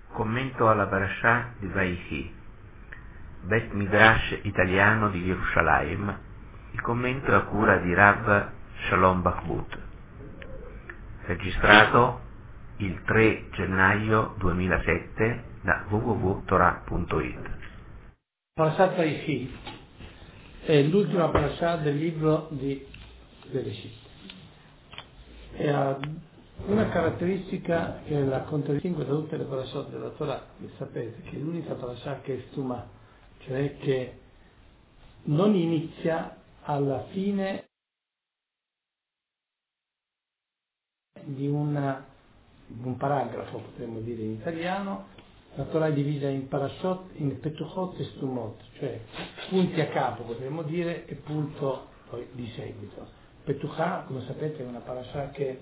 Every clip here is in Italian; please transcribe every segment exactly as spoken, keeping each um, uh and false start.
Commento alla Parashah di Vaihi, Bet Midrash italiano di Gerusalemme. Il commento è a cura di Rav Shalom Bachbut. Registrato il tre gennaio duemilasette da w w w punto torah punto it. Parashat Vaihi è l'ultima parashat del libro di Bereshit. E ha una caratteristica che la contraddistingue da tutte le parashat della Torah, che sapete che è l'unica parashat che è stumà, cioè che non inizia alla fine di una, un paragrafo, potremmo dire in italiano. La Torah è divisa in parashot, in petuchot e stumot, cioè punti a capo, potremmo dire, e punto poi di seguito. Petuchah, come sapete, è una parashat che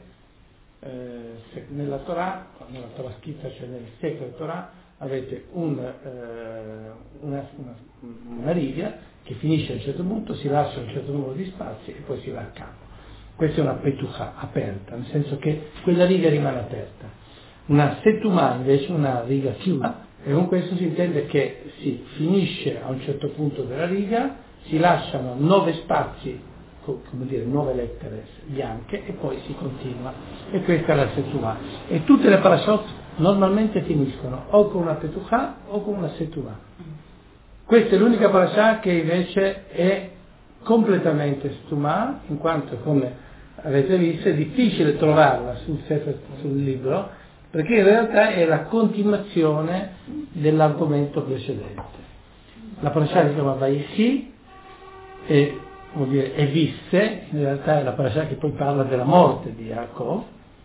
eh, nella Torah, nella Torah scritta, cioè nel Sefer Torah, avete un, eh, una, una, una riga che finisce a un certo punto, si lascia un certo numero di spazi e poi si va a capo. Questa è una petuchah aperta, nel senso che quella riga rimane aperta. Una setumà invece, una riga chiusa, e con questo si intende che si finisce a un certo punto della riga, si lasciano nove spazi, come dire, nove lettere bianche, e poi si continua. E questa è la setumà. E tutte le parashot normalmente finiscono o con una petuchah o con una setumà. Questa è l'unica parashat che invece è completamente stumà, in quanto, come avete visto, è difficile trovarla sul, sul libro, perché in realtà è la continuazione dell'argomento precedente. La parashat si chiama Vaihi, e vuol dire è visse, in realtà è la parashat che poi parla della morte di Yaakov,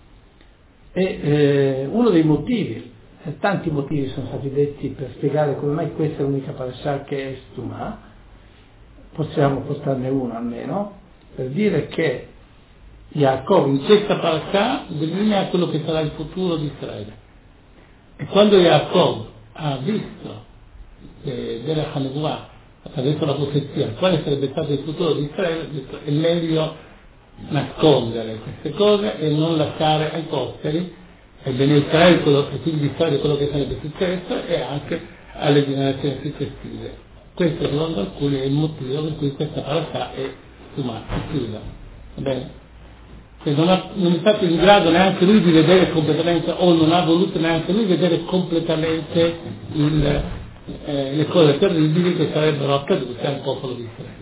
e eh, uno dei motivi, eh, tanti motivi sono stati detti per spiegare come mai questa è l'unica parashat che è stumà. Possiamo portarne uno almeno, per dire che Yaakov in questa parasha delinea quello che sarà il futuro di Israele. E quando Yaakov ha visto eh, della Hanevuah, attraverso la profezia, quale sarebbe stato il futuro di Israele, ha detto è meglio nascondere queste cose e non lasciare ai posteri, e bene Israele, quello che figli di Israele, quello che sarebbe successo, e anche alle generazioni successive. Questo, secondo alcuni, è il motivo per cui questa parasha è stumata, chiusa. Va bene? Che non, ha, non è stato in grado neanche lui di vedere completamente, o non ha voluto neanche lui vedere completamente il, eh, le cose terribili che sarebbero accadute al popolo di Israele.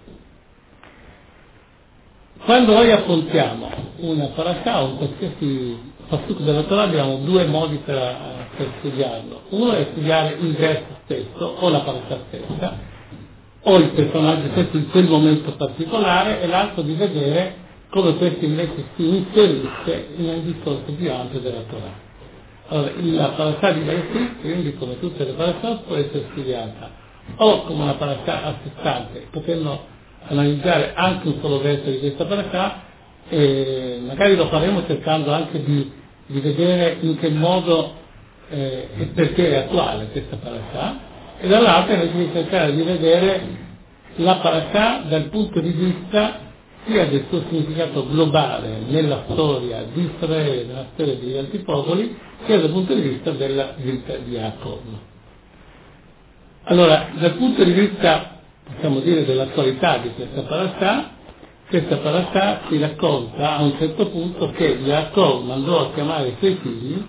Quando noi affrontiamo una parasha o un qualsiasi pasuk della Torah, abbiamo due modi per, per studiarlo. Uno è studiare il verso stesso o la parasha stessa o il personaggio stesso in quel momento particolare, e l'altro di vedere come questo invece si inserisce nel discorso più ampio della Torah. Allora, la parasha di Vaihi, quindi come tutte le parasha, può essere studiata o come una parasha a sé stante, potendo analizzare anche un solo verso di questa parasha, e magari lo faremo cercando anche di, di vedere in che modo eh, e perché è attuale questa parasha, e dall'altra invece di cercare di vedere la parasha dal punto di vista sia del suo significato globale nella storia di Israele, nella storia degli altri popoli, sia dal punto di vista della vita di Yaakov. Allora, dal punto di vista, possiamo dire, dell'attualità di questa parasha, questa parasha si racconta a un certo punto che Yaakov mandò a chiamare i suoi figli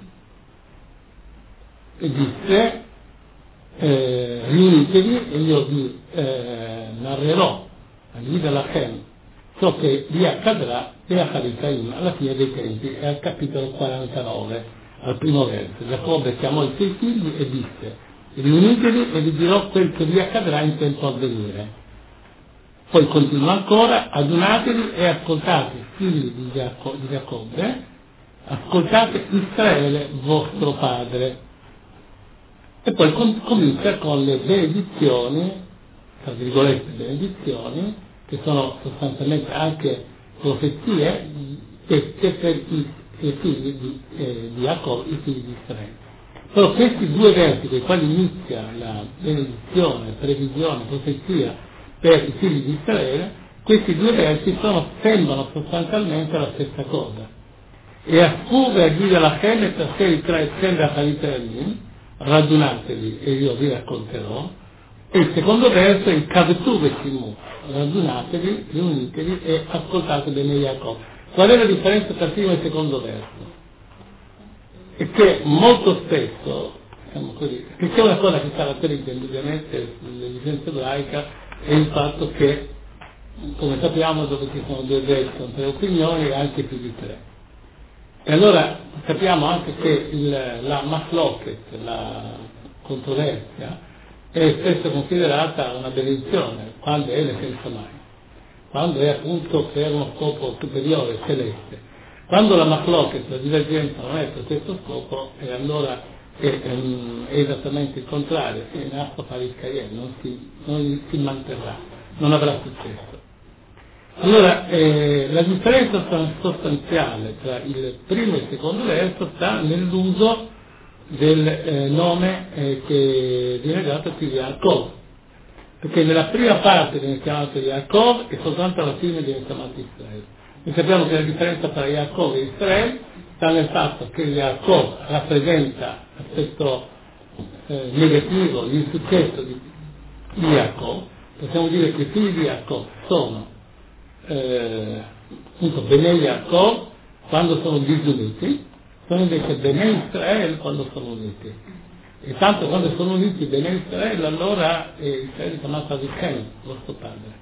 e disse eh, riunitevi e io vi eh, narrerò a Yida Lachem ciò che vi accadrà e accadrà alla fine dei tempi. È al capitolo quarantanove, al primo verso. Giacobbe chiamò i suoi figli e disse riunitevi e vi dirò quel che vi accadrà in tempo a venire. Poi continua ancora, adunatevi e ascoltate, figli di, Giacob, di Giacobbe, ascoltate Israele vostro padre. E poi com- comincia con le benedizioni, tra virgolette benedizioni, che sono sostanzialmente anche profezie dette per i, i figli di, eh, di Jacob, i figli di Israele. Però questi due versi, con i quali inizia la benedizione, previsione, profezia per i figli di Israele, questi due versi sono, sembrano sostanzialmente la stessa cosa. E a scuola di la Chem e per sé Israele sembra Chalitrelim, radunatevi e io vi racconterò, e il secondo verso è Kavtu Vesimu, radunatevi, riunitevi e ascoltate bene Jacob. Qual è la differenza tra il primo e il secondo verso? E che molto spesso, diciamo così, che c'è una cosa che caratterizza indubbiamente l'esistenza ebraica è il fatto che, come sappiamo, dove ci sono due versi con tre opinioni e anche più di tre. E allora capiamo anche che il, la machloket, la controversia, è spesso considerata una benedizione, quando è senza mai, quando è appunto per uno scopo superiore, celeste. Quando la machloket, la divergenza non è per questo scopo, e allora è, è esattamente il contrario, è nato pariscaie, non si, non si manterrà, non avrà successo. Allora, eh, la differenza sostanziale tra il primo e il secondo verso sta nell'uso del eh, nome eh, che viene dato qui di Yaakov, perché nella prima parte viene chiamato Yaakov e soltanto alla fine viene chiamato Israele. Noi sappiamo che la differenza tra Yaakov e Israele sta nel fatto che Yaakov rappresenta l'aspetto eh, negativo, l'insuccesso di, di Yaakov. Possiamo dire che i figli di Yaakov sono eh, appunto Bnei Yaakov quando sono disuniti, sono invece Bnei Israele quando sono uniti. E tanto quando sono uniti Bnei Israele, allora eh, Israele è chiamato Avichem, vostro padre.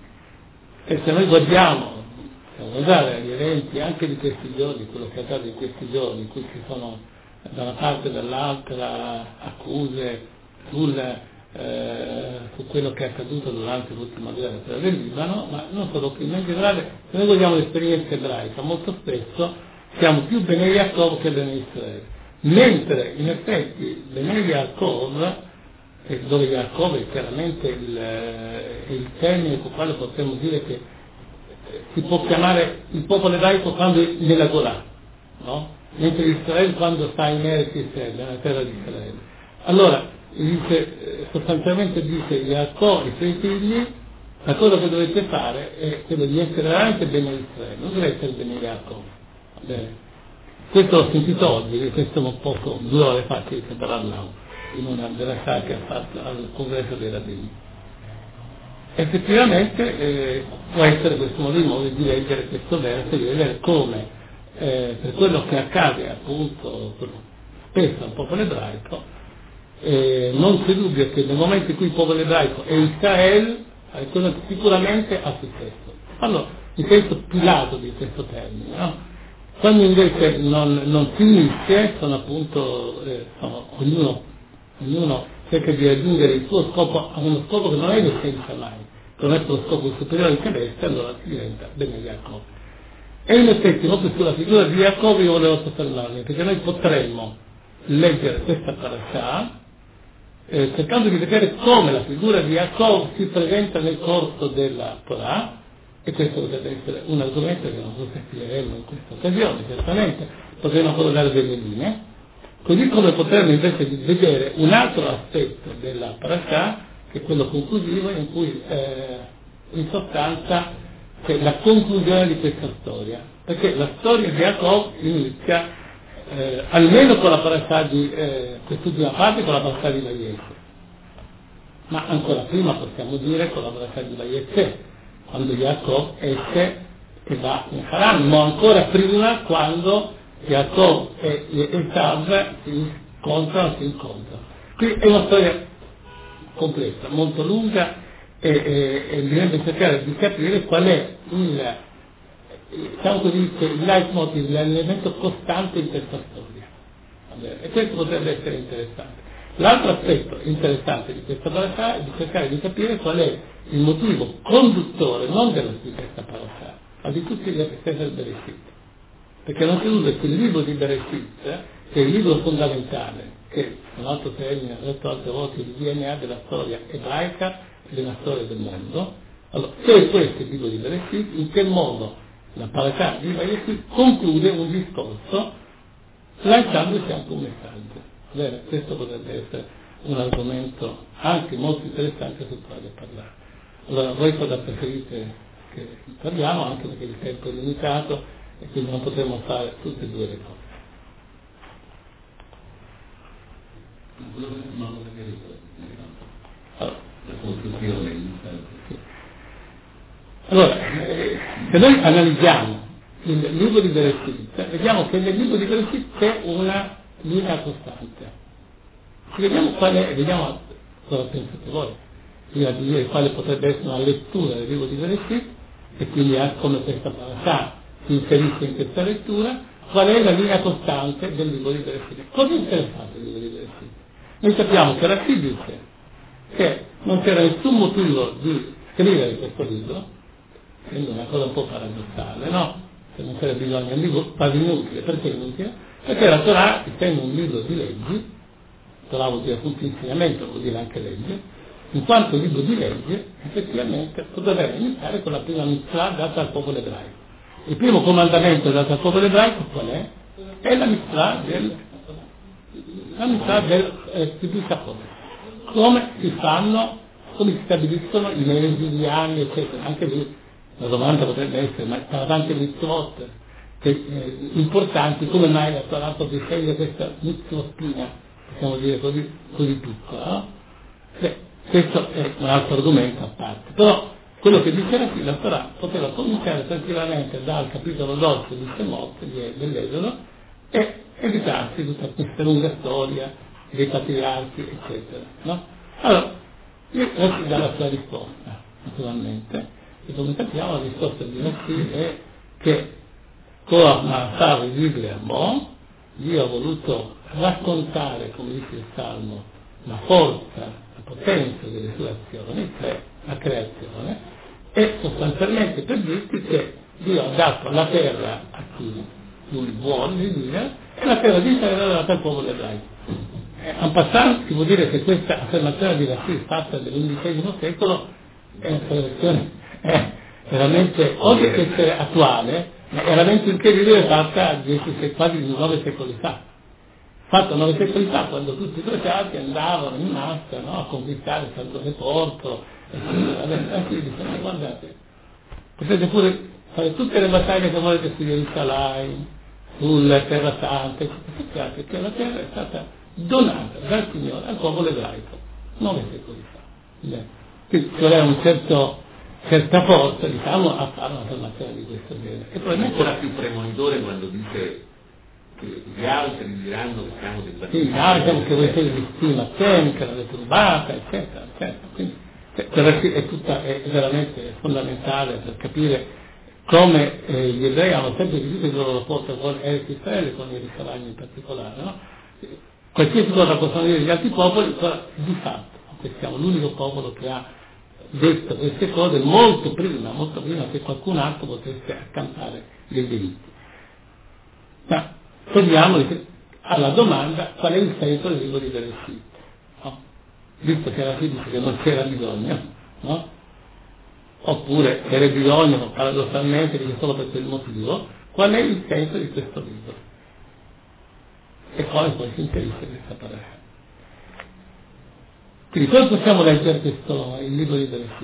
E se noi guardiamo, possiamo guardare gli eventi anche di questi giorni, quello che è accaduto in questi giorni, in cui ci sono da una parte e dall'altra accuse sul, eh, su quello che è accaduto durante l'ultima guerra del Libano, ma non solo qui, ma in generale, se noi guardiamo l'esperienza ebraica, molto spesso siamo più Bnei Yaakov che Bnei Israele. Mentre in effetti Bnei Yaakov, dove Yaakov è chiaramente il, il termine con il quale possiamo dire che si può chiamare il popolo ebraico quando è nella Golà, no? Mentre Israele quando sta in Eretz Israele, nella terra di Israele. Allora, dice, sostanzialmente dice Yaakov e i suoi figli, la cosa che dovete fare è quello di essere veramente Bnei Israele, non deve essere Bnei Yaakov. Bene. Questo l'ho sentito oggi, questo è un poco due ore fa che parlavamo in una della sala che ha fatto al congresso dei rabbini. Effettivamente eh, può essere questo modo, il modo di leggere questo verso, di vedere come eh, per quello che accade appunto spesso al popolo ebraico, eh, non c'è dubbio che nel momento in cui il popolo ebraico è Israele, eh, sicuramente ha successo. Allora, in senso più lato di questo termine, no? Quando invece non, non si unisce, sono appunto, eh, sono, ognuno, ognuno cerca di raggiungere il suo scopo a uno scopo che non è l'essenza mai, che non è lo scopo superiore che celeste, allora si diventa Bnei Yaakov. E in effetti proprio sulla figura di Yaakov io volevo soffermarmi, perché noi potremmo leggere questa parasha eh, cercando di vedere come la figura di Yaakov si presenta nel corso della Torah, e questo potrebbe essere un argomento che non so se spiegheremo in questa occasione, certamente potremo ancora dare delle linee, così come potremmo invece vedere un altro aspetto della parasha, che è quello conclusivo, in cui eh, in sostanza c'è la conclusione di questa storia, perché la storia di Yaakov inizia eh, almeno con la parasha di eh, quest'ultima parte, con la parasha di Vayetze, ma ancora prima possiamo dire con la parasha di Vayetze, quando Yaakov esce e va in Haran, ma ancora prima quando Yaakov e Esav si incontrano, si incontrano. Qui è una storia complessa, molto lunga, e, e, e bisogna cercare di capire qual è il, diciamo così, il leitmotiv, l'elemento costante in questa storia. E questo potrebbe essere interessante. L'altro aspetto interessante di questa parasha è di cercare di capire qual è il motivo conduttore, non della di questa parasha, ma di tutti gli aspetti del Bereshit. Perché non si dubbia che il libro di Bereshit, che è il libro fondamentale, che un altro termine, ho detto altre volte, il D N A della storia ebraica e della storia del mondo, allora, se è questo il libro di Bereshit, in che modo la parasha di Bereshit conclude un discorso lanciandosi anche un messaggio. Bene, questo potrebbe essere un argomento anche molto interessante sul quale parlare. Allora, voi cosa preferite che parliamo, anche perché il tempo è limitato e quindi non potremo fare tutte e due le cose. non lo vedo. Allora, la conclusione. Allora, se noi analizziamo il libro di Bereshit, vediamo che nel libro di Bereshit c'è una linea costante. Ci vediamo qual è, vediamo cosa pensate voi, prima di dire quale potrebbe essere una lettura del libro di Bereshit, e quindi anche come questa parasha si inserisce in questa lettura, qual è la linea costante del libro di Bereshit. Cosa è interessante il libro di Bereshit? Noi sappiamo che la si dice che non c'era nessun motivo di scrivere questo libro, quindi una cosa un po' paradossale, no? Se non c'era bisogno di un libro quasi inutile, perché inutile? Perché la Torah, essendo un libro di leggi, Torah vuol dire appunto insegnamento, vuol dire anche legge, in quanto libro di legge, effettivamente poteva iniziare con la prima mitzvah data al popolo ebraico. Il primo comandamento dato al popolo ebraico qual è? È la mitzvah del la mitzvah del eh, Kibbutz HaKodesh. Come si fanno, come si stabiliscono i mesi, gli anni, eccetera. Anche lì la domanda potrebbe essere, ma sono tante mitzvot che, eh, importanti, come mai la Torah si sceglie questa mitzvotina, possiamo dire così, così piccola, no? Beh, questo è un altro argomento a parte, però quello che dice qui, la Torah poteva cominciare tranquillamente dal capitolo dodici di Shemot, dell'Esodo, e evitarsi tutta questa lunga storia dei patriarchi, eccetera, no? Allora, io Rashi dà la sua risposta, naturalmente, e come sappiamo la risposta di Rashi è che Koach Ma'asar Vigle Amo, Dio ha voluto raccontare, come dice il Salmo, la forza, la potenza delle sue azioni, cioè la creazione, e sostanzialmente per dirti che Dio ha dato la terra a chi lui vuole dire, e la terra di Israele l'ha data al popolo ebraico. En passant, si può dire che questa affermazione di Rashi fatta nell'undicesimo secolo è un'affermazione è veramente, oltre che essere attuale, è veramente incredibile, fatta dieci, quasi nove secoli fa. Fatta nove secoli fa, quando tutti i crociati andavano in massa, no, a conquistare il Sant'Ore Porto, e quindi dicono, guardate, potete pure fare tutte le battaglie che volete su Gerusalemme, sulla Terra Santa, eccetera, perché la terra è stata donata dal Signore al popolo ebraico, nove secoli fa. Quindi ci voleva un certo, certa forza, diciamo, a fare una formazione di questo genere. E poi è ancora più premonitore quando dice che gli altri diranno che siamo dei sì, gli altri che voi siete di stima tem, che l'avete rubata, eccetera, eccetera. Quindi è, tutta, è veramente fondamentale per capire come eh, gli ebrei hanno sempre vissuto il loro rapporto con Eretz Israele, con Gerusalemme in particolare, no? Qualsiasi cosa possono dire gli altri popoli, di fatto, siamo l'unico popolo che ha detto queste cose molto prima, molto prima che qualcun altro potesse accampare dei diritti. Ma torniamo alla domanda: qual è il senso del libro di Bereshit? No? Visto che la si dice che non c'era bisogno, no? Oppure c'era bisogno, paradossalmente, dice solo per quel motivo, qual è il senso di questo libro? E come poi si inserisce questa parola? Quindi come possiamo leggere questo, il libro di Bereshit?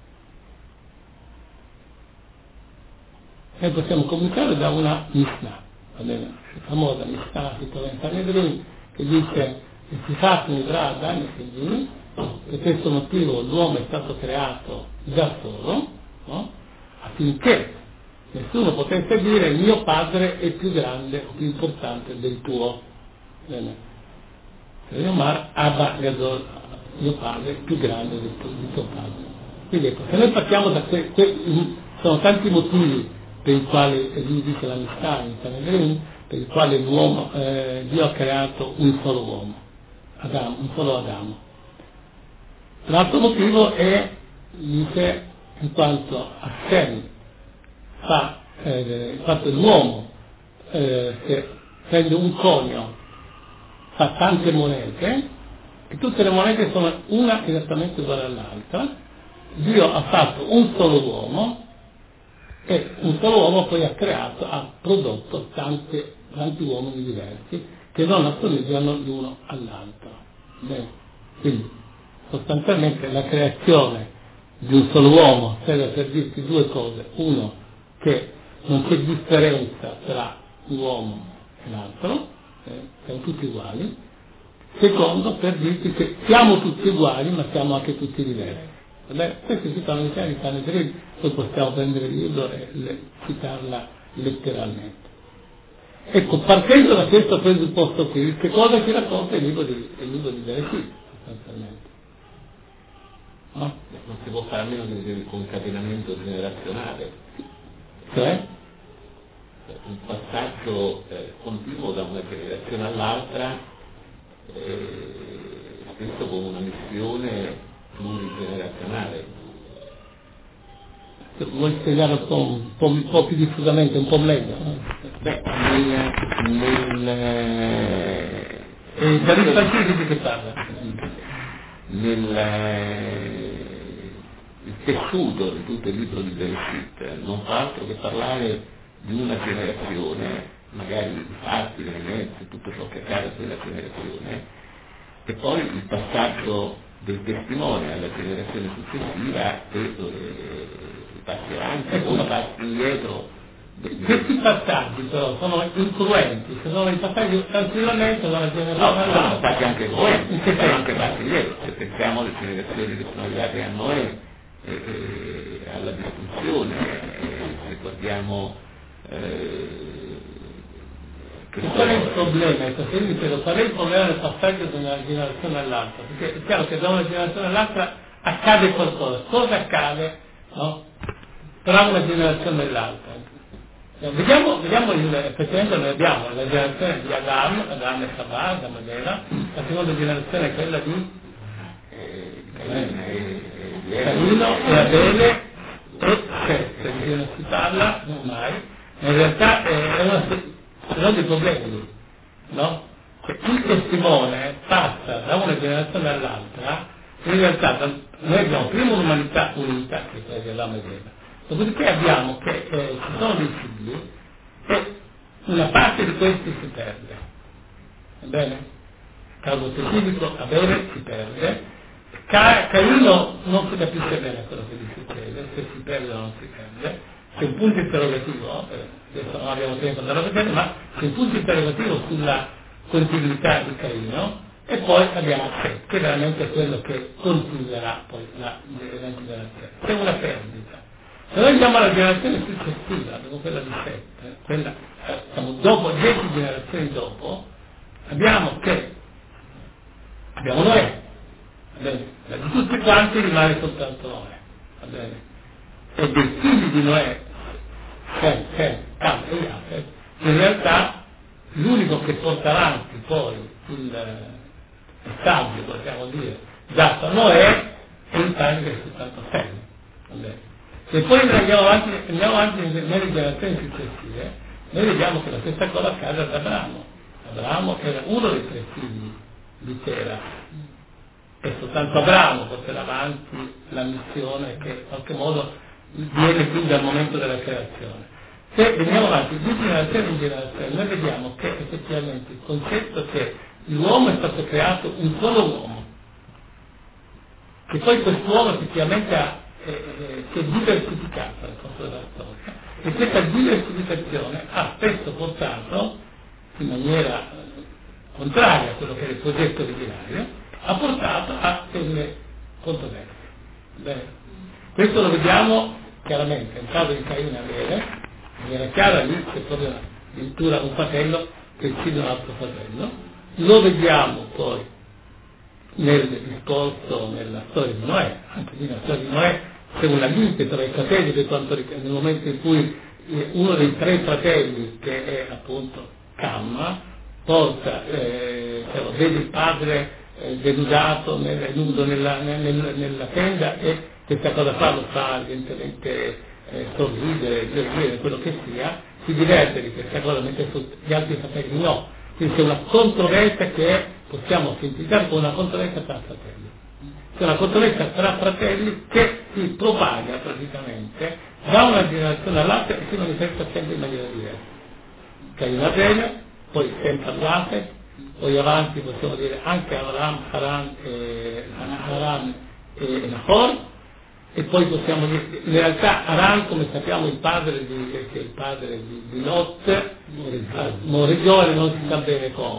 Noi possiamo cominciare da una Mishnah, la famosa Mishnah che trova in Sanhedrin, che dice che si fa Nidra Adam e Figli, per questo motivo l'uomo è stato creato da solo, no? Affinché nessuno potesse dire il mio padre è più grande o più importante del tuo. Bene. Ma Abba Gadol, mio padre è più grande del tuo, del tuo padre. Quindi ecco, se noi partiamo da que, que, sono tanti motivi per i quali lui dice la Mishnah in Sanhedrin, per i quali l'uomo, eh, Dio ha creato un solo uomo, Adamo, un solo Adamo. L'altro motivo è, dice, in quanto Hashem fa, eh, in quanto l'uomo eh, che prende un conio, fa tante monete, e tutte le monete sono una esattamente uguale all'altra. Dio ha fatto un solo uomo, e un solo uomo poi ha creato, ha prodotto tante, tanti uomini diversi che non assomigliano l'uno all'altro. Bene. Quindi sostanzialmente la creazione di un solo uomo serve per dirti due cose: uno, che non c'è differenza tra un uomo e l'altro, eh, siamo tutti uguali, secondo, per dirti che siamo tutti uguali, ma siamo anche tutti diversi. Vabbè, questo è tutta una visione di Sanhedrin, poi possiamo prendere il libro e le, citarla letteralmente. Ecco, partendo da questo presupposto qui, che cosa ci racconta il libro di, il libro di Bereshit, sostanzialmente? No? Non si può fare a meno di un concatenamento generazionale. Cioè? Un passaggio eh, continuo da una generazione all'altra, eh, spesso con una missione plurigenerazionale. Vuoi spiegare un po', un po', un po' più diffusamente, un po' meglio? Beh, nel... nel eh, da rispetto di che parla? Nel il tessuto di tutto il libro di Bereshit non fa altro che parlare di una generazione, magari i fatti, gli eventi, tutto ciò che accade a quella generazione, e poi il passaggio del testimone alla generazione successiva e eh, i passi avanti o i passi indietro. Questi passaggi però sono incruenti, se sono i passaggi tranquillamente dalla generazione no, sono stati anche coerenti, che sono anche passi indietro, se pensiamo alle generazioni che sono arrivate a Noè, eh, eh, alla distruzione, eh, ricordiamo eh, che qual è il problema? Ecco, qual è il problema del passaggio da una generazione all'altra? Perché è chiaro che da una generazione all'altra accade qualcosa. Cosa accade, no? Tra una generazione e l'altra? Vediamo, vediamo il, effettivamente noi abbiamo la generazione di Adam, Adam e Shabbat, Adam ed Eva, la seconda generazione è quella di Caino e Abele e Seth, di cui non si parla mai, ma in realtà è una, sono dei problemi, no? Cioè, il testimone passa da una generazione all'altra, in realtà noi abbiamo prima un'umanità unita, che è quella di Adam ed Eva. Dopodiché abbiamo che eh, ci sono dei figli e una parte di questi si perde. Va bene? Caso specifico, Abele si perde, Ca- Caino non si capisce bene quello che gli succede, se si perde o non si perde, c'è un punto interrogativo, eh, adesso non abbiamo tempo da vedere, ma c'è un punto interrogativo sulla continuità di Caino, e poi abbiamo Seth, che è veramente quello che continuerà poi la, la generazione. C'è una perdita. Se noi andiamo alla generazione successiva, dopo quella di Seth, quella, eh, diciamo, dopo, dieci generazioni dopo, abbiamo che abbiamo Noè, va bene? Di tutti quanti rimane soltanto Noè, va bene? E dei figli di Noè, Sem, Sem, Cam e Jafet, in realtà l'unico che porta avanti poi il messaggio, possiamo dire, dato a Noè è il padre che è soltanto Sem, va bene? Se poi andiamo avanti, andiamo avanti nelle generazioni successive, noi vediamo che la stessa cosa accade ad Abramo. Abramo era uno dei tre figli di Tera, e soltanto Abramo porterà avanti la missione che in qualche modo viene fin dal momento della creazione. Se veniamo avanti di generazione in generazione, noi vediamo che effettivamente il concetto che l'uomo è stato creato un solo uomo, che poi quest'uomo effettivamente ha Eh, eh, si è diversificata nel corso della storia, e questa diversificazione ha spesso portato, in maniera eh, contraria a quello che era il progetto originario, ha portato a delle controversie. Bene. Questo lo vediamo chiaramente nel caso di Caino e Abele, era chiaro lì c'è proprio addirittura un fratello che uccide un altro fratello, lo vediamo poi nel discorso, nella storia di Noè, anche lì nella storia di Noè c'è una lite tra i fratelli per quanto riguarda, nel momento in cui uno dei tre fratelli, che è appunto Cam, porta, eh, cioè, vede il padre eh, denudato, nel, nudo nella, nel, nella tenda, e questa cosa qua lo fa evidentemente eh, sorridere, dire quello che sia, si diverte di questa cosa, mentre gli altri fratelli no. Quindi c'è una controversia che è, possiamo sintetizzare come una controversia tra fratelli. C'è una controversia tra fratelli che si propaga praticamente da una generazione all'altra e si manifesta sempre in maniera diversa. Caino e Abele, poi sempre Jafet, poi avanti possiamo dire anche Abraham, Haran e, Haran e Nahor, e poi possiamo dire, in realtà Haran, come sappiamo, il padre di, che è il padre di, di Lot, morì giovane, non si sa bene come,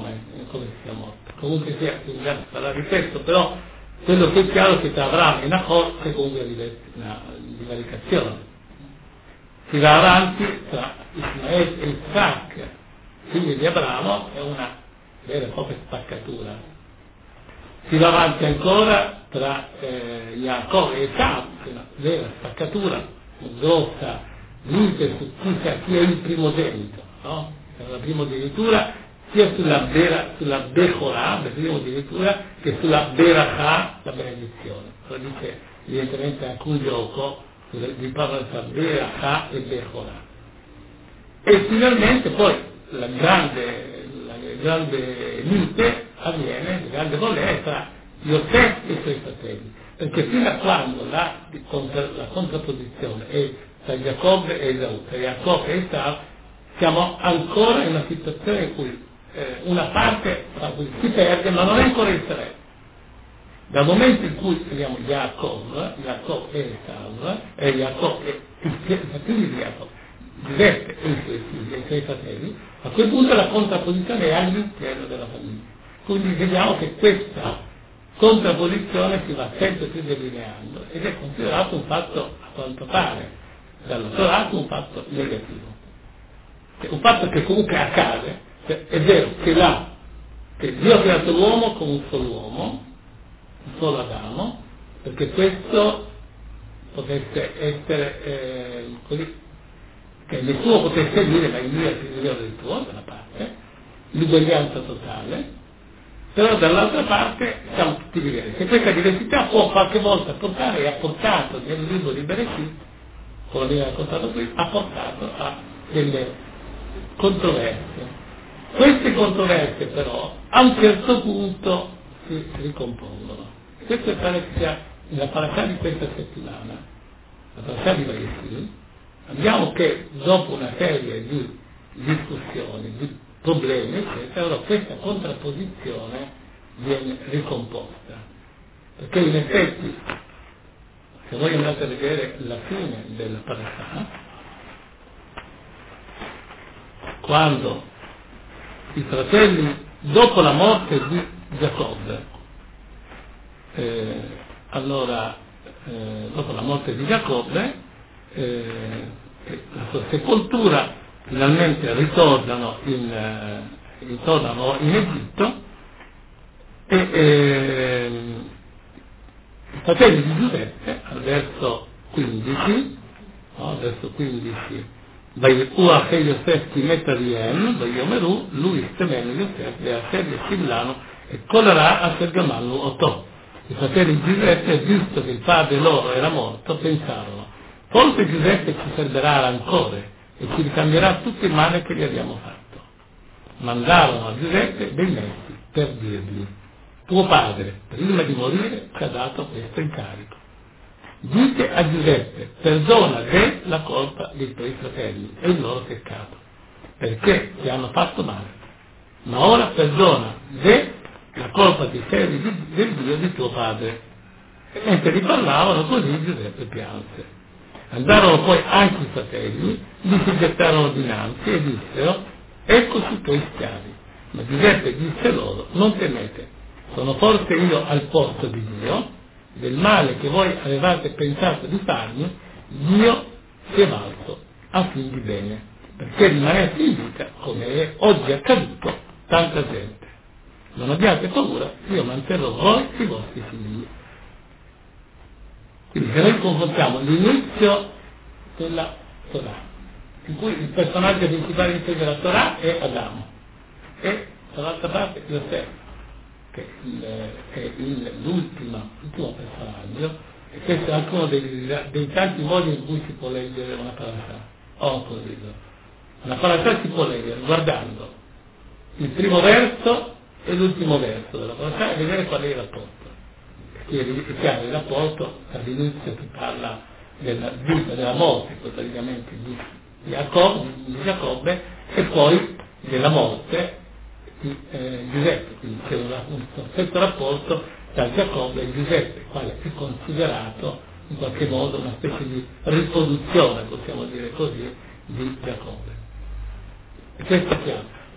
come sia morto. Comunque sia, bisogna parlare di questo, però quello che è chiaro è che tra Abramo e Nahor c'è comunque una divaricazione. Si va avanti tra Ismaele e Isaac, figli di Abramo, è una vera e propria spaccatura. Si va avanti ancora tra eh, Jacob e Esau, che è una vera spaccatura, grossa, lite su chi, chi è il primogenito, no? La primogenitura sia sulla vera, sulla Bechorah, la primogenitura, che sulla Berachah, la benedizione. Allora dice evidentemente anche un gioco, di parla tra Berachah e Bechorah. E finalmente poi la grande, la grande lite avviene, la grande voler tra Yosef e i suoi fratelli, perché fino a quando la, la contrapposizione è tra Giacobbe e Esau, tra Giacobbe e Esau, siamo ancora in una situazione in cui eh, una parte si perde, ma non è ancora Israele. Dal momento in cui vediamo Jacob, Jacob e Esau, e Jacob e i figli di Jacob, Giuseppe e i suoi figli e i suoi fratelli, a quel punto la contrapposizione è all'interno della famiglia. Quindi vediamo che questa contrapposizione si va sempre più delineando ed è considerato un fatto, a quanto pare, dalla Torah un fatto negativo. Cioè, un fatto che comunque accade, cioè, è vero che là, che Dio ha creato l'uomo come un solo uomo, un solo Adamo, perché questo potesse essere eh, così, che nessuno potesse dire ma il mio è più migliore del tuo, da una parte, l'uguaglianza totale, però dall'altra parte siamo tutti diversi. E questa diversità può qualche volta portare, e ha portato nel libro di Bereshit, come abbiamo raccontato qui, ha portato a delle controversie. Queste controversie però a un certo punto si ricompongono. Questo pare che sia la parasha di questa settimana, la parasha di Vayeshev. Abbiamo che dopo una serie di discussioni, di problemi, eccetera, allora questa contrapposizione viene ricomposta. Perché in effetti, se voi andate a vedere la fine della parasha, quando i fratelli, dopo la morte di Giacobbe, eh, allora, eh, dopo la morte di Giacobbe, eh, la sua sepoltura, finalmente ritornano in, eh, ritornano in Egitto e eh, i fratelli di Giuseppe, al verso quindici, no, al verso quindici, ויראו אחי יוסף כי מת אביהם, ויאמרו לו ישתמנו יוסף ויעשה לשמלנו את כל הרע אשר גמלנו אותו. I fratelli di Giuseppe, visto che il padre loro era morto, pensarono, forse Giuseppe ci servirà a rancore e ci ricambierà tutto il male che gli abbiamo fatto. Mandarono a Giuseppe dei messi per dirgli, tuo padre, prima di morire, ci ha dato questo incarico. Dite a Giuseppe, perdona te la colpa dei tuoi fratelli e il loro peccato, perché ti hanno fatto male. Ma ora perdona te la colpa dei servi del Dio di tuo padre. E mentre li parlavano così Giuseppe pianse. Andarono poi anche i fratelli, li si gettarono dinanzi e dissero, ecco i tuoi schiavi. Ma Giuseppe disse loro, non temete, sono forse io al posto di Dio, del male che voi avevate pensato di farmi, Dio si è valso a fin di bene, perché rimanete in vita come è oggi accaduto tanta gente. Non abbiate paura, io manterrò voi e i vostri figli. Quindi se noi confrontiamo l'inizio della Torah, in cui il personaggio principale all'inizio della Torah è Adamo, e dall'altra parte Yosef, che è il, l'ultimo, l'ultimo personaggio, e questo è anche uno dei, dei tanti modi in cui si può leggere una parasha. Oh, così. Una parasha si può leggere guardando il primo verso e l'ultimo verso della parasha e vedere qual è il rapporto. Perché è chiaro il rapporto all'inizio si parla della vita, della morte, praticamente di Jacob, di Giacobbe, e poi della morte di eh, Giuseppe, quindi c'è un, un perfetto rapporto tra Giacobbe e Giuseppe, quale è considerato in qualche modo una specie di riproduzione, possiamo dire così, di Giacobbe. E questo è chiaro.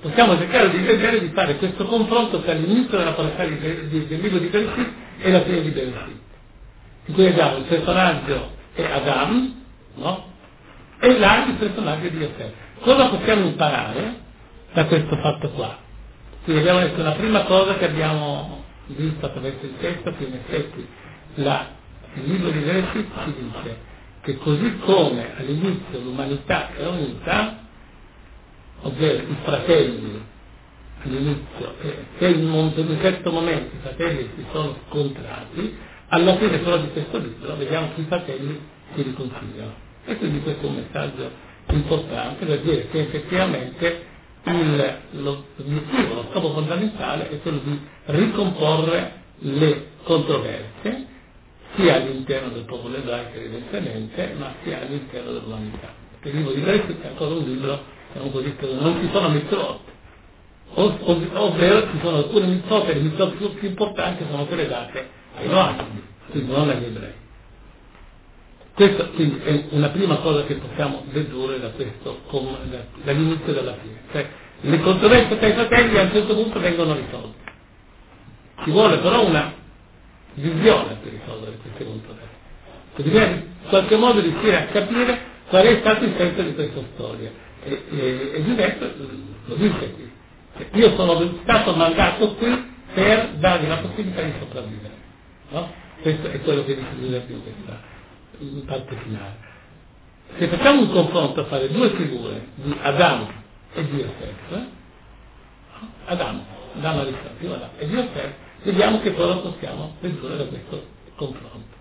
possiamo cercare di vedere, di fare questo confronto tra l'inizio della parasha del, del libro di Bereshit e la fine di Bereshit, in cui abbiamo il personaggio è Adam, no? E là il personaggio di Yosef. Cosa possiamo imparare da questo fatto qua? Quindi abbiamo detto la prima cosa che abbiamo visto attraverso il testo, che in effetti la, il libro di Bereshit ci dice che così come all'inizio l'umanità è unita, ovvero i fratelli all'inizio, e in un certo momento i fratelli si sono scontrati, alla fine però di questo libro vediamo che i fratelli si riconciliano. E quindi questo è un messaggio importante per dire che effettivamente il, lo, l'obiettivo, lo scopo fondamentale è quello di ricomporre le controversie sia all'interno del popolo ebraico evidentemente, ma sia all'interno dell'umanità. Perché il libro di Bereshit è ancora un libro, diciamo così, che non ci sono mitzvot, ovvero ci sono alcune mitzvot e le mitzvot più, più importanti sono quelle date ai Noachidi, quindi non agli ebrei. Questa quindi è una prima cosa che possiamo dedurre da questo, dall'inizio della fine. Cioè, le controversie tra i fratelli a un certo punto vengono risolte. Ci vuole però una visione per risolvere queste controversie. Bisogna in qualche modo riuscire a capire qual è stato il senso di questa storia. E, e, e Giuseppe lo dice qui. Cioè, io sono stato mandato qui per dargli la possibilità di sopravvivere. No? Questo è quello che dice Giuseppe in questa in parte finale. Se facciamo un confronto tra le due figure di Adamo e di Yosef, Adamo, Adamo Aristotele, Adamo e di Yosef, vediamo che cosa possiamo dedurre da questo confronto.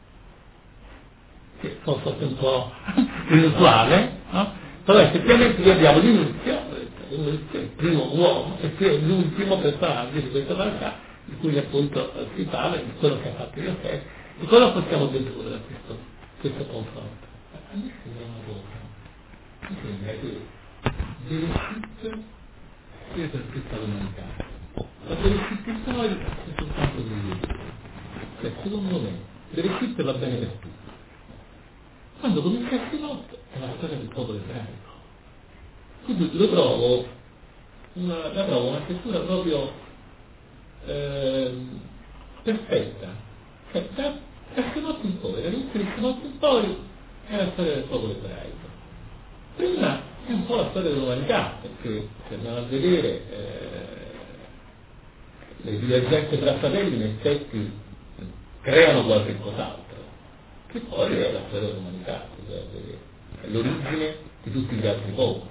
Che forse è un po' inusuale, no? Però effettivamente noi abbiamo l'inizio, l'inizio, il primo uomo e l'ultimo personaggio di questa realtà, di cui appunto si parla, di quello che ha fatto Yosef. E cosa possiamo dedurre da questo, questo confronto? A me sembra una cosa. Mi sembra che Bereshit sia per tutta l'umanità. La Bereshit storica è soltanto di Dio. Cioè, secondo me, Bereshit va bene per tutti. Quando comincia il pilota è la storia del popolo ebraico. Quindi lo trovo una, la trovo una scrittura proprio eh, perfetta. Cioè, da Shemot in poi, dall'inizio di Shemot in poi è la storia del popolo ebraico. Prima è un po' la storia dell'umanità, perché se andiamo a vedere eh, le divergenze tra fratelli in effetti creano qualche cos'altro, che poi è la storia dell'umanità, è l'origine di tutti gli altri popoli.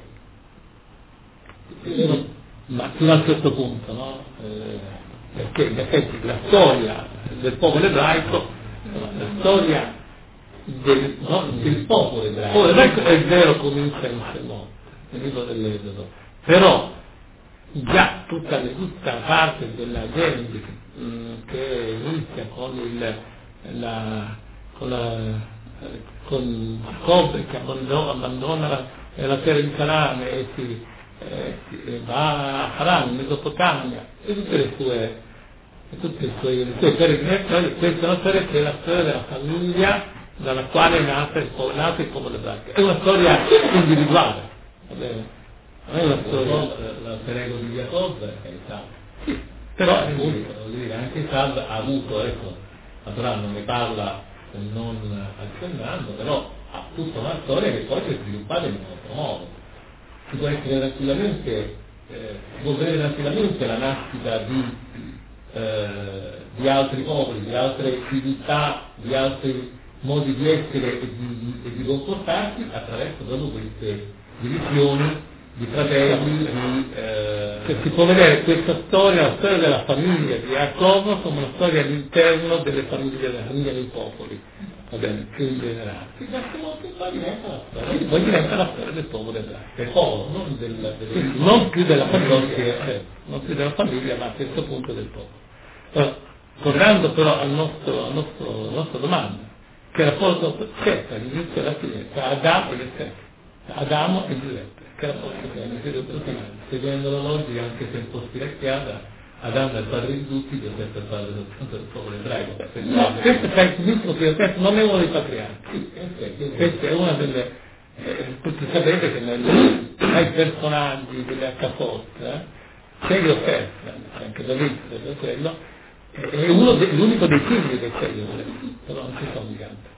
Ma fino a un certo punto, no? Eh, perché in effetti la storia del popolo ebraico, la storia del, no, del popolo ebraico, il popolo ebraico è vero, comincia in Shemot, nel libro dell'Esodo, però già tutta, tutta parte della Genesi che inizia con il la, con la con Giacobbe che abbandona, abbandona la, la terra di Canaan e si eh, va a Haran, in Mesopotamia, e tutte le sue e tutte le sue, le sue peregrinazioni. Questa è una storia che è la storia della famiglia dalla quale è nato il, nato il popolo ebraico. È una storia individuale, va bene? Non è una storia, l'alter ego di Giacobbe è Esav. Sì, però appunto, dire, anche Esav ha avuto, ecco, Abramo non ne parla non accennando, però ha tutta una storia che poi si è sviluppata in un altro modo. Si può essere tranquillamente, eh, si può vedere tranquillamente la nascita di, eh, di altri popoli, di altre civiltà, di altri modi di essere e di, e di comportarsi attraverso proprio queste divisioni di fratelli, di, eh... cioè, si può vedere questa storia, la storia della famiglia di Giacobbe come una storia all'interno delle famiglie, della famiglia dei popoli, va bene, più in generale. Si poi diventa la storia, poi diventa la storia del popolo ebraico, del popolo, non, del, del, sì, non più della famiglia, eh, non più della famiglia, ma a questo punto del popolo. Allora, tornando però al nostro, al nostro, alla nostra domanda, che rapporto c'è tra l'inizio e la fine, tra Adamo e Giuseppe, Adamo e Giuseppe. Che rapporto c'è? Mi credo tutti, seguendo la logica, anche se un po' spirecchiata, Adamo è il padre di tutti, Giuseppe è il padre del, del popolo ebraico. No, questo è il significato che Giuseppe non è uno dei patriarchi. Questa è una delle, Eh, tutti sapete che nel, tra i personaggi delle acca forte c'è Iosef, c'è anche Davide, per quello, è uno de, l'unico dei figli che c'è Iosef, però non ci sono gli altri.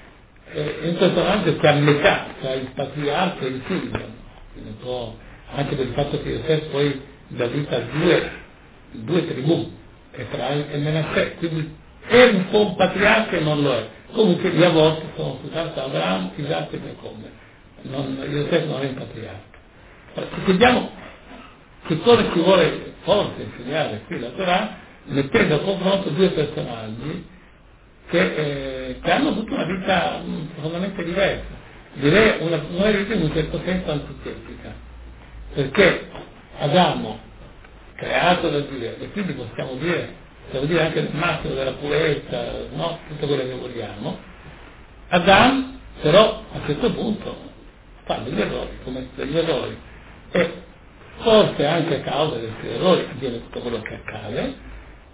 È un personaggio che ha metà tra il patriarca e il figlio, quindi può, anche per il fatto che Iosef poi dà vita a due, due tribù, Efraim e Menassè, quindi è un po' un patriarca e non lo è. Comunque gli aborti sono scusate Abramo, Isacco e Giacobbe, Iosef non è un patriarca. Se vediamo che cosa ci vuole forse insegnare qui la Torah, mettendo a confronto due personaggi che, eh, che hanno avuto una vita mh, profondamente diversa, direi una, una vita in un certo senso antitetica, perché Adamo, creato da Dio, e quindi possiamo dire, possiamo dire anche il massimo della purezza, no? Tutto quello che vogliamo, Adamo però a un certo punto fa degli errori, commette degli errori, e forse anche a causa dei suoi errori avviene tutto quello che accade.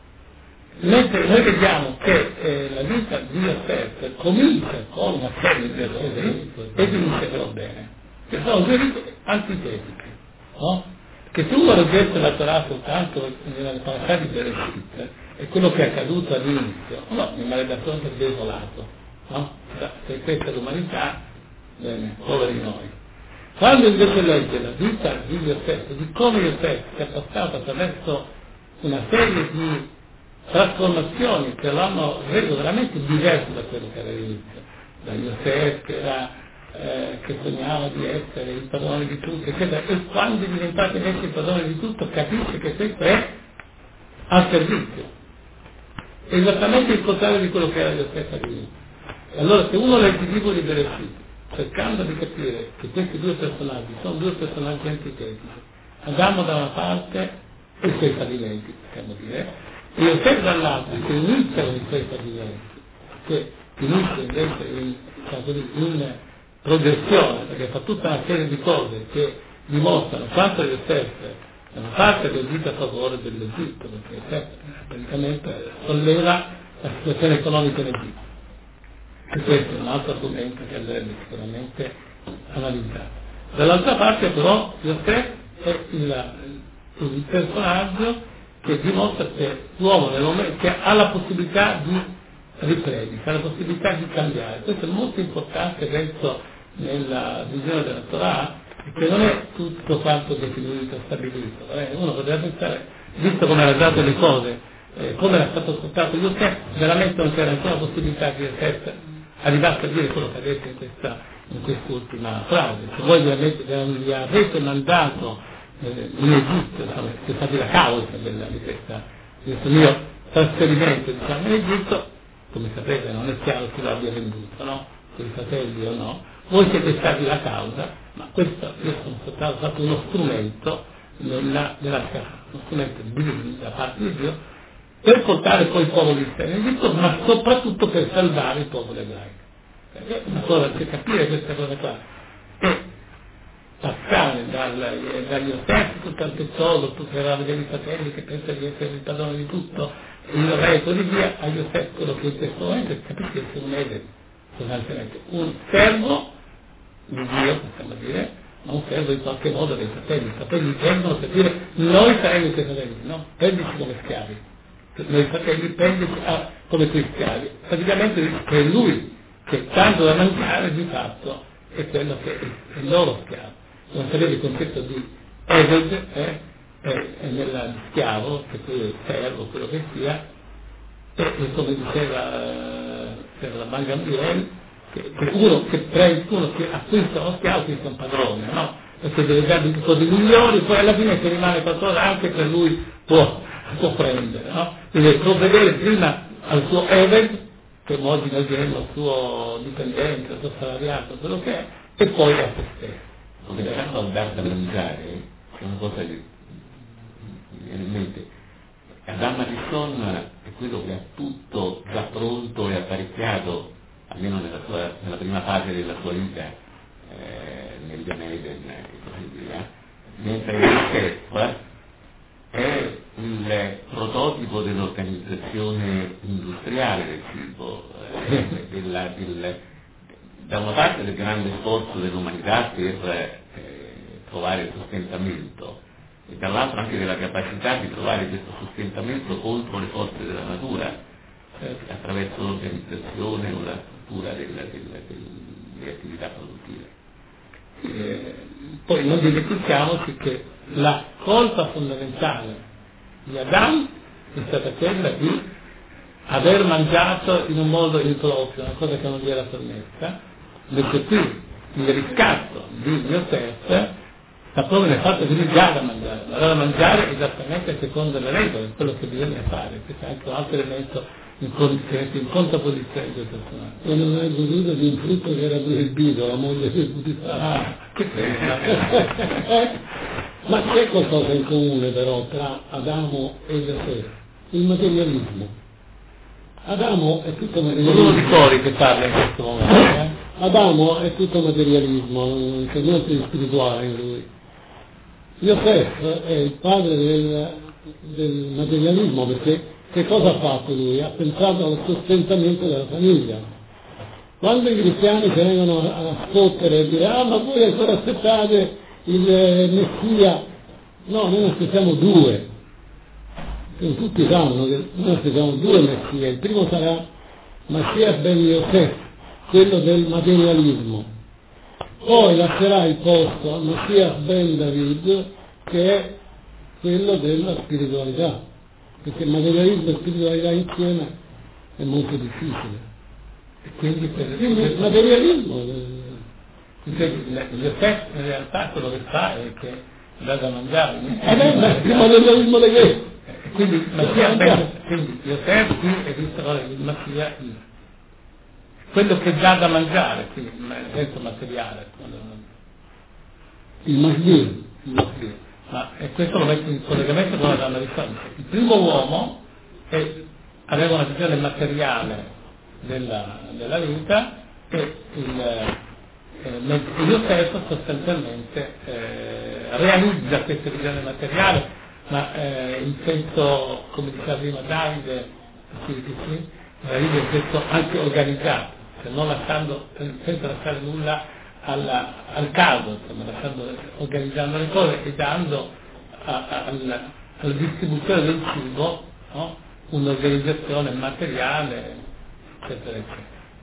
Mentre noi vediamo che eh, la vita di Yosef comincia con una serie di errori e finisce però bene, che sono due vite antitetiche, no? Che se uno leggesse la Torah soltanto nella paragrafia di Bereshit è quello che è accaduto all'inizio, no, mi avrebbe assolutamente desolato, no? Se questa è l'umanità, bene, poveri noi. Quando invece legge la vita di Yosef, di come Yosef si è passato attraverso una serie di trasformazioni che lo hanno reso veramente diverso da quello che era all'inizio, da Yosef che, era, eh, che sognava di essere il padrone di tutto, eccetera, e quando è diventato invece il padrone di tutto capisce che questo è al servizio, è esattamente il contrario di quello che era Yosef all'inizio. E allora se uno legge il libro di Bereshit cercando di capire che questi due personaggi sono due personaggi antitetici, Adamo da una parte e i suoi fallimenti, possiamo dire, e Yosef dall'altro, che inizia con i suoi fallimenti, che inizia invece in, in progressione, perché fa tutta una serie di cose che dimostrano quanto Yosef da una parte è agito a favore dell'Egitto, perché Yosef praticamente solleva la situazione economica in Egitto. E questo è un altro argomento che andrebbe sicuramente analizzato. Dall'altra parte però Yosef è il, il personaggio che dimostra che l'uomo nel momento che ha la possibilità di riprendere, ha la possibilità di cambiare. Questo è molto importante, penso, nella visione della Torah, che non è tutto quanto definito, stabilito. Eh? Uno potrebbe pensare, visto come erano andate le cose, eh, come era stato scottato Yosef, veramente non c'era ancora possibilità che Yosef arrivasse a dire quello che ha detto in questa, in quest'ultima frase. Se voi gli avete mandato eh, in Egitto, diciamo, che è stata la causa della, di, questa, di questo mio trasferimento, diciamo, in Egitto, come sapete non è chiaro chi lo abbia venduto, no? Con i fratelli o no, voi siete stati la causa, ma questo io sono stato fatto uno strumento nella, nella uno strumento divino da parte di Dio per portare poi il popolo di Israele in Egitto, ma soprattutto per salvare il popolo ebraico. È una cosa, per capire questa cosa qua, e passare dal, dagli Yosef tutto al tesoro, tu che era a vedere i fratelli che pensa di essere il padrone di tutto, il re e così via, a Yosef quello che in questo momento capisce che è un Eden, sostanzialmente un servo di Dio, possiamo dire, ma un servo in qualche modo dei fratelli. I fratelli vengono per dire noi saremo i tuoi fratelli, no? Prendici come schiavi. Noi fratelli prendici ah, come tuoi schiavi. Praticamente è lui che tanto da mangiare di fatto è quello che è il loro schiavo. Non sapete il concetto di Eved eh, è, è nella schiavo, che poi è il servo, quello che sia, e, e come diceva eh, per la Bangambiel, che, che uno che prende, uno che acquista uno schiavo acquista un padrone, no? Perché deve dargli cose migliori, poi alla fine se rimane qualcosa anche per lui può, può prendere, no? Deve provvedere prima al suo Eved, che oggi noi diremmo al suo dipendente, al suo salariato, quello che è, e poi a se stesso. Come diciamo al dar da mangiare, è una cosa che mi viene in mente. Adam Arison è quello che ha tutto già pronto e apparecchiato, almeno nella, sua, nella prima fase della sua vita, eh, nel Gan Eden e così via, mentre Yosef è il prototipo dell'organizzazione industriale del cibo, eh, della, del, da una parte del grande sforzo dell'umanità per eh, trovare il sostentamento e dall'altra anche della capacità di trovare questo sostentamento contro le forze della natura eh, attraverso l'organizzazione o la struttura della, della, delle attività produttive. Eh, poi non dimentichiamoci che la colpa fondamentale di Adamo è stata quella di aver mangiato in un modo improprio, una cosa che non gli era permessa, mentre qui il riscatto di Yosef sta proprio nel fatto che lui dà da mangiare, ma dà da mangiare esattamente secondo le regole, quello che bisogna fare. Questo è anche un altro elemento in, in contrapposizione del personaggio. E non è goduto di un frutto che era proibito, la moglie del Putifar. Ah, che bello! Ma c'è qualcosa in comune però tra Adamo e Yosef? Il materialismo. Adamo è tutto materialismo. Uno di fuori che parla in questo momento. Eh? Adamo è tutto materialismo, non c'è niente di spirituale in lui. Yosef è il padre del, del materialismo, perché che cosa ha fatto lui? Ha pensato al sostentamento della famiglia. Quando i cristiani si vengono a sfottere e dire ah ma voi ancora aspettate il Messia, no, noi ne aspettiamo due. Tutti sanno che noi aspettiamo due Messia, il primo sarà Mashiach ben Yosef, quello del materialismo, poi lascerà il posto al Mashiach ben David, che è quello della spiritualità, perché materialismo e spiritualità insieme è molto difficile. E quindi, per Quindi il materialismo Yosef in realtà quello che fa è che dà da mangiare. il materialismo di che? Quindi Mashiach ben, quindi Yosef qui è visto ora il Mashiach, quello che dà da mangiare, quindi nel senso materiale. Il Mashiach. Ma e questo lo mette in collegamento con la donna di fronte. Il primo uomo è, aveva una visione materiale della, della vita e il, eh, Yosef sostanzialmente eh, realizza questa visione materiale, ma eh, in senso, come diceva prima Davide, sì, sì, sì, realizza in senso anche organizzato, cioè non lasciando, senza lasciare nulla Alla, al caso, insomma, lasciando, organizzando le cose e dando a, a, alla, alla distribuzione del cibo, no? Un'organizzazione materiale, eccetera, eccetera.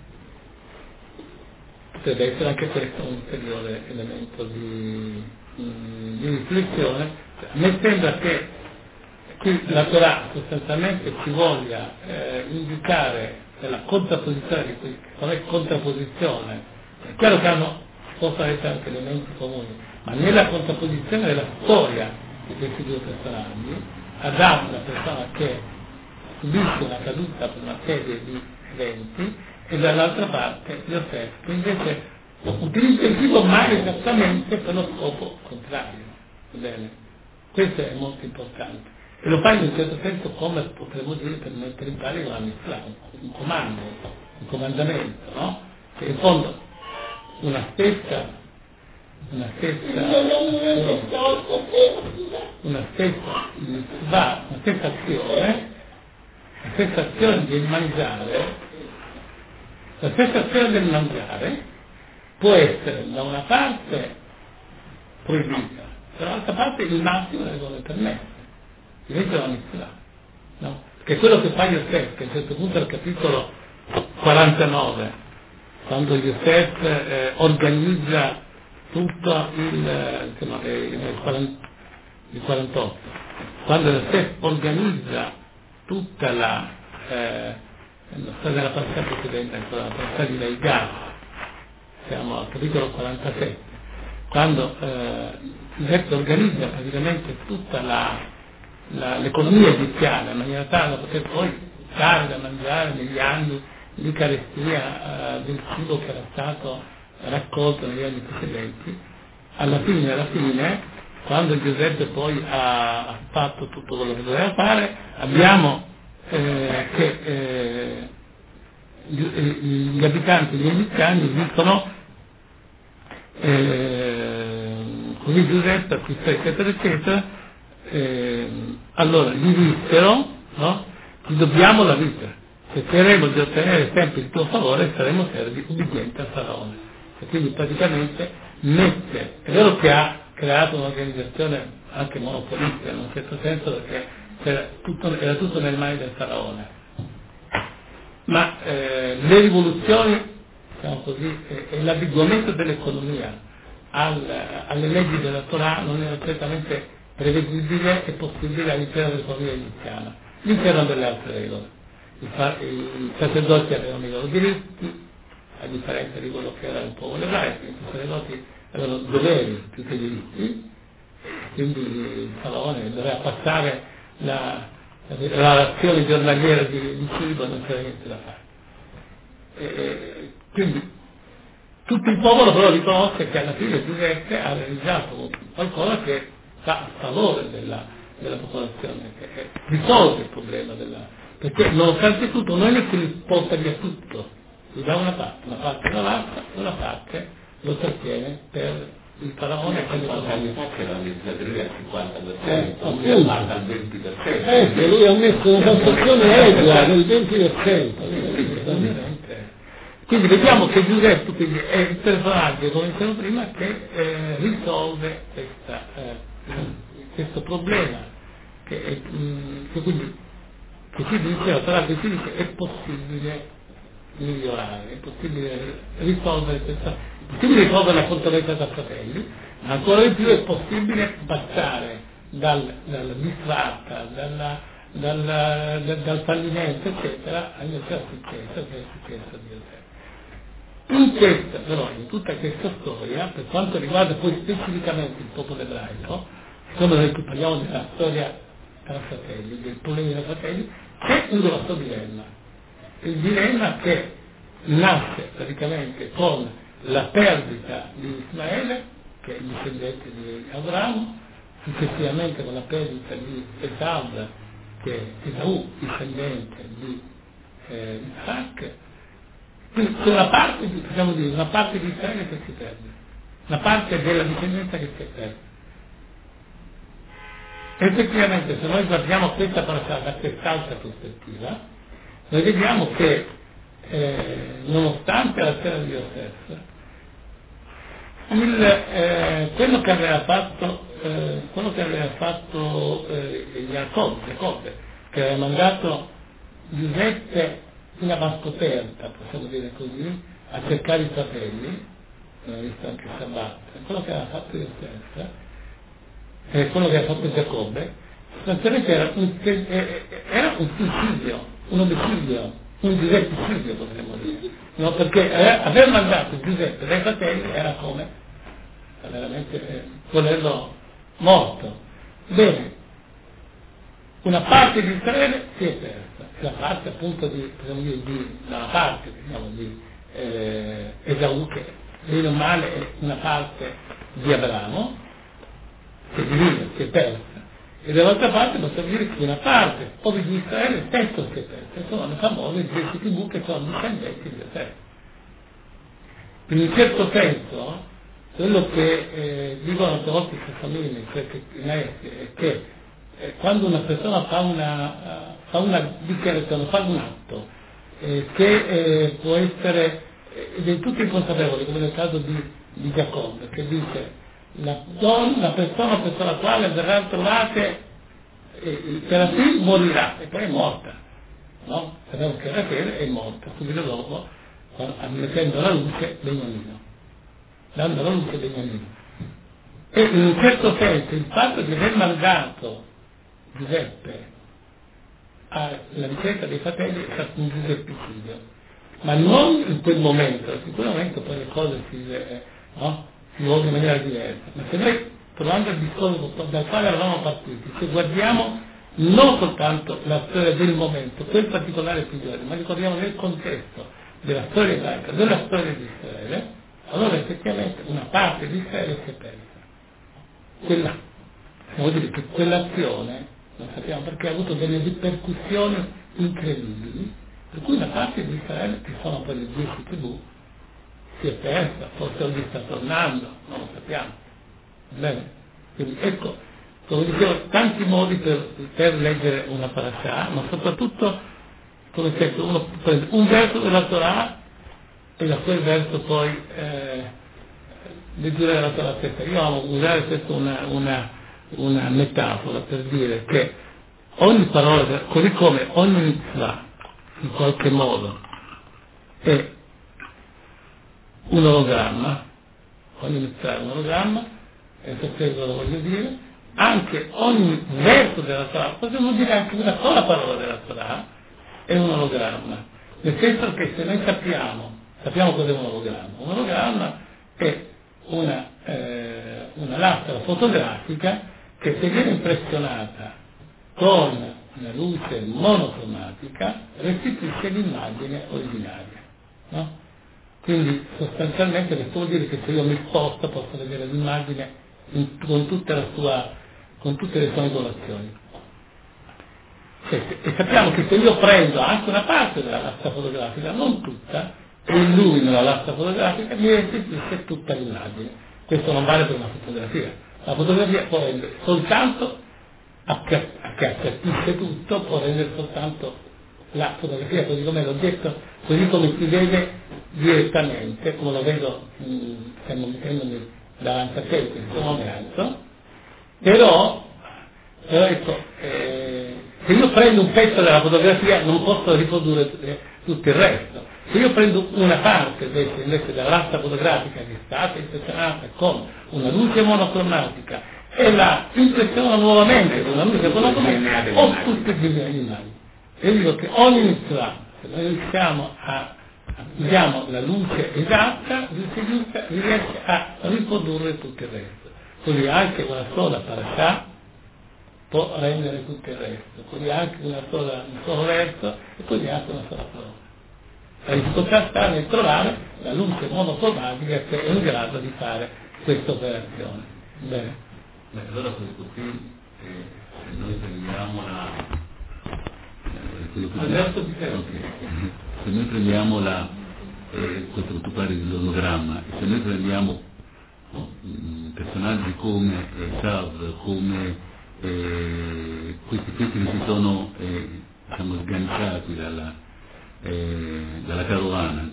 Potrebbe essere anche questo un ulteriore elemento di, di riflessione. A me sembra che qui la Torah sostanzialmente ci voglia eh, indicare la contrapposizione di cui, qual è contrapposizione. È chiaro che hanno possono essere anche elementi comuni, ma nella contrapposizione della storia di questi due personaggi, Adamo, una persona che subisce una caduta per una serie di eventi, e dall'altra parte Yosef, che invece utilizza il cibo ma esattamente per lo scopo contrario. Bene? Questo è molto importante. E lo fa in un certo senso come potremmo dire per mettere in pratica una mitzvah, un comando, un comandamento, no? Che in fondo una stessa una stessa una stessa mitzvah, una stessa azione, la stessa azione del mangiare, la stessa azione del mangiare può essere da una parte proibita, dall'altra parte il massimo delle cose permesse, diventa una mitzvah, no? Che è quello che fa Yosef, che a un certo punto al capitolo quarantanove, quando Yosef eh, organizza tutto il, eh, insomma, il, il quarantotto, quando Yosef organizza tutta la eh, la storia della passata precedente, ancora la passata di Neigar, siamo al capitolo quarantasette, quando eh, Yosef organizza praticamente tutta la, la, l'economia egiziana in maniera tale da poter poi dare da mangiare negli anni di carestia uh, del cibo che era stato raccolto negli anni precedenti. Alla fine, alla fine, quando Giuseppe poi ha, ha fatto tutto quello che doveva fare, abbiamo eh, che eh, gli, gli abitanti, gli egiziani dicono eh, così Giuseppe acquistò eccetera eccetera, eh, allora gli dissero, no? Ti dobbiamo la vita. cercheremo di ottenere sempre il tuo favore e saremo servi ubbidienti al faraone. E quindi praticamente mette, è vero che ha creato un'organizzazione anche monopolistica in un certo senso, perché era tutto, era tutto nelle mani del faraone, ma eh, le rivoluzioni, diciamo così, e, e l'adeguamento dell'economia al, alle leggi della Torah non era certamente prevedibile e possibile all'interno dell'economia egiziana, all'interno delle altre regole. I, fa, i sacerdoti avevano i loro diritti, a differenza di quello che era il popolo ebraico. I sacerdoti avevano doveri più che diritti, quindi il faraone doveva passare la, la razione giornaliera di, di cibo, non c'era niente da fare. E, quindi tutto il popolo però riconosce che alla fine Giuseppe ha realizzato qualcosa che fa a favore della, della popolazione, che risolve il problema della, perché nonostante tutto non è che li porta via tutto, gli dà una parte, una parte lo lascia, una parte lo trattiene per il faraone. cinquanta anni fa che era l'amministratore al cinquanta per cento, eh, lui ha fatto al venti per cento. Eh, che lui ha messo una tassazione equa del venti per cento. Quindi vediamo che Giuseppe quindi, è il personaggio, come dicevo prima, che eh, risolve questa, eh, questo problema, che, è, mh, che quindi che si dice, tra che si dice è possibile migliorare, è possibile risolvere questa, è possibile risolvere la fortalezza da fratelli, ma ancora di più è possibile passare dal, dalla distratta, dalla, dalla, dal, dal fallimento, eccetera, alla successo, che è il successo di Giuseppe. In questa, però, in tutta questa storia, per quanto riguarda poi specificamente il popolo ebraico, siccome noi parliamo della storia tra fratelli, dei problemi tra fratelli, c'è un grosso dilemma. Il dilemma che nasce praticamente con la perdita di Ismaele, che è il discendente di Abramo, successivamente con la perdita di Esav, che è Esaù, discendente di eh, Isaac. Quindi c'è una parte, di, possiamo dire, una parte di Israele che si perde, una parte della discendenza che si perde. Effettivamente, se noi guardiamo questa parasha da quest'altra prospettiva, noi vediamo che eh, nonostante la storia di Yosef, il, eh, quello che aveva fatto, eh, quello che aveva fatto eh, Jacob, Giacobbe, che aveva mandato Giuseppe in avanscoperta, possiamo dire così, a cercare i fratelli, abbiamo visto anche Sabbat, quello che aveva fatto Yosef, eh, quello che aveva fatto Giacobbe, sostanzialmente era un, era un suicidio, un omicidio, un disetticidio potremmo dire, no? Perché aver mandato Giuseppe dai fratelli era come veramente eh, volerlo morto. Bene, una parte di Israele si è persa, la parte appunto di, dire, di dalla parte diciamo, di eh, Esaù, che bene o male è una parte di Abramo, che è divina, si è persa. E dall'altra parte possiamo dire che una parte poi di Israele stesso si è persa, sono le famose dieci tribù che sono discendenti di Giuseppe. In un certo senso, quello che eh, dicono altre volte i famiglie, cioè che è che eh, quando una persona fa una, uh, fa una dichiarazione, fa un atto eh, che eh, può essere eh, del tutto inconsapevole, come nel caso di, di Giacobbe, che dice la, donna, la persona presso la quale verranno trovate eh, Serafim morirà, e poi è morta, no? Sappiamo che Rachel è morta subito dopo, ammettendo alla luce Beniamino, dando alla luce Beniamino. E in un certo senso il fatto di aver mandato Giuseppe alla ricerca dei fratelli è stato un giuseppicidio, ma non in quel momento, in quel momento poi le cose si, eh, no? si svolgono in maniera diversa, ma se noi, trovando il discorso dal quale eravamo partiti, se guardiamo non soltanto la storia del momento, quel particolare episodio, ma ricordiamo nel contesto della storia ebraica, della storia di Israele, allora effettivamente una parte di Israele si è persa. Quella, possiamo dire che quell'azione, non sappiamo perché, ha avuto delle ripercussioni incredibili, per cui una parte di Israele, che sono poi le dieci tribù, si è persa, forse oggi sta tornando, non lo sappiamo. Bene? Quindi ecco, come dicevo, tanti modi per, per leggere una parasha, ma soprattutto come se uno prende un verso della Torah e da quel verso poi eh, leggerà la Torah stessa. Io amo usare questa una, una, una metafora per dire che ogni parola, così come ogni mitzvah in qualche modo è un ologramma, ogni mitzvah è un ologramma, e per questo lo voglio dire, anche ogni verso della Torah, possiamo dire anche una sola parola della Torah, è un ologramma, nel senso che se noi sappiamo, sappiamo cos'è un ologramma, un ologramma è una, eh, una lastra fotografica che se viene impressionata con una luce monocromatica restituisce l'immagine originaria, no? Quindi sostanzialmente questo vuol dire che se io mi sposto posso vedere l'immagine in, con, tutta la sua, con tutte le sue angolazioni. E, e sappiamo che se io prendo anche una parte della lastra fotografica, non tutta, e illumino la lastra fotografica, mi restituisce tutta l'immagine. Questo non vale per una fotografia. La fotografia può rendere soltanto, che appiattisce tutto, può rendere soltanto la fotografia così come l'oggetto, così come si vede direttamente, come lo vedo, mh, stiamo mettendomi davanti a te in questo momento, però, però ecco, eh, se io prendo un pezzo della fotografia non posso riprodurre eh, tutto il resto. Se io prendo una parte invece, invece della lastra fotografica che è stata impressionata con una luce monocromatica e la impressiono nuovamente con una luce monocromatica, ho tutte le immagini. E dico che ogni mitzvah, se noi riusciamo a diamo la luce esatta, riesce a riprodurre tutto il resto. Così anche una sola parasha può rendere tutto il resto, così anche una sola, un solo verso e così anche una sola parola. La difficoltà sta nel trovare la luce monocromatica che è in grado di fare questa operazione. Bene. Beh, allora questo qui, eh, se noi prendiamo la... Adesso ti fermo. Okay. Se noi prendiamo la, eh, questo che tu parli dell'ologramma, se noi prendiamo oh, personaggi come eh, Sav, come eh, questi, questi che si sono eh, diciamo, sganciati dalla, eh, dalla carovana,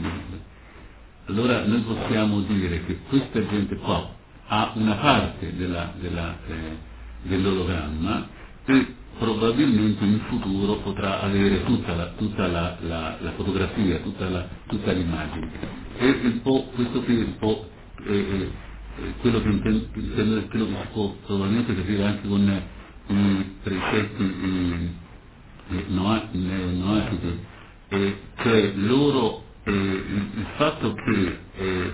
allora noi possiamo dire che questa gente qua ha una parte della, della, eh, dell'ologramma e probabilmente in futuro potrà avere tutta la, tutta la, la, la fotografia, tutta, la, tutta l'immagine. E un po' questo qui è un po' eh, eh, quello, che intendo, quello che si può probabilmente capire anche con i precetti i, i, noa, noatici, eh, cioè loro eh, il, il fatto che eh,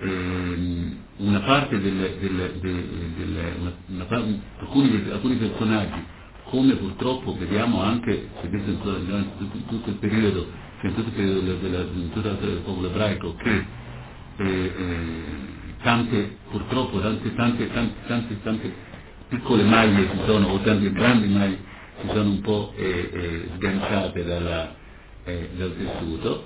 eh, una parte delle, delle, delle, delle una, una, alcuni, alcuni personaggi, come purtroppo vediamo anche, se vedete in tutto il periodo, in tutto il periodo della, del popolo ebraico, che eh, eh, tante, purtroppo tante, tante, tante, tante, tante piccole maglie si sono, o tante grandi maglie si sono un po' eh, eh, sganciate dalla, eh, dal tessuto.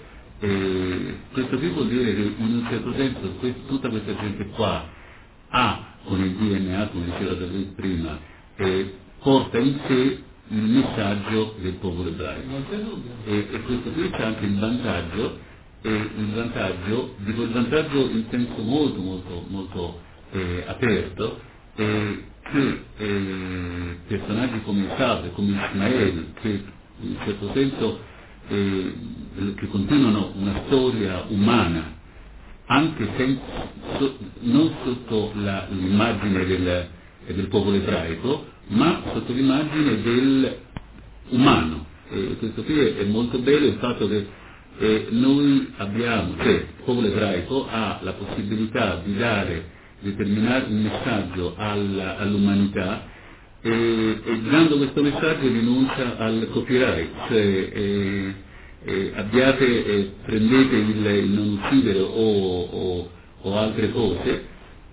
E questo qui vuol dire che in un certo senso questo, tutta questa gente qua ha, con il D N A, come diceva David prima, eh, porta in sé il messaggio del popolo ebraico. E, e questo qui c'è anche il vantaggio, e il vantaggio, dico il vantaggio in senso molto molto molto eh, aperto, eh, che eh, personaggi come Isav, come Ismaele, che in un certo senso eh, che continuano una storia umana, anche senza, so, non sotto la, l'immagine del, del popolo ebraico, ma sotto l'immagine del umano. E questo qui è, è molto bello il fatto che eh, noi abbiamo, cioè il popolo ebraico ha la possibilità di dare determinato un messaggio alla, all'umanità e, e dando questo messaggio rinuncia al copyright, cioè eh, eh, abbiate, eh, prendete il, il non uccidere o, o, o altre cose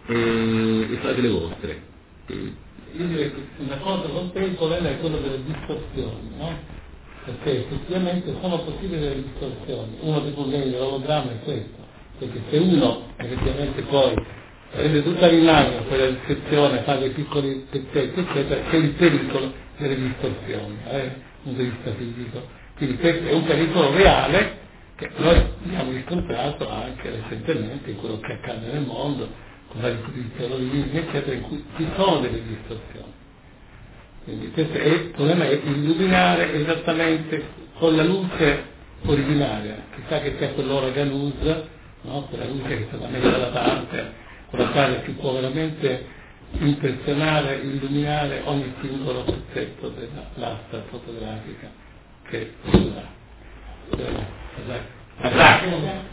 e, e fate le vostre. E, io direi che una cosa con te il problema è quello delle distorsioni, no? Perché effettivamente sono possibili delle distorsioni. Uno dei problemi dell'ologramma è questo, perché se uno effettivamente poi prende tutta l'immagine, poi la descrizione, fa dei piccoli pezzetti, eccetera, c'è il pericolo delle distorsioni, eh, dal punto di vista fisico. Quindi questo è un pericolo reale che noi abbiamo riscontrato anche recentemente in quello che accade nel mondo, con vari tipi di terrorismi, eccetera, in cui ci sono delle distorsioni. Quindi questo è, il problema è illuminare esattamente con la luce originaria, chissà che sia quell'ora luz, no? Quella luce che è stata messa da parte, con la quale si può veramente impressionare, illuminare ogni singolo pezzetto della lastra fotografica che è là.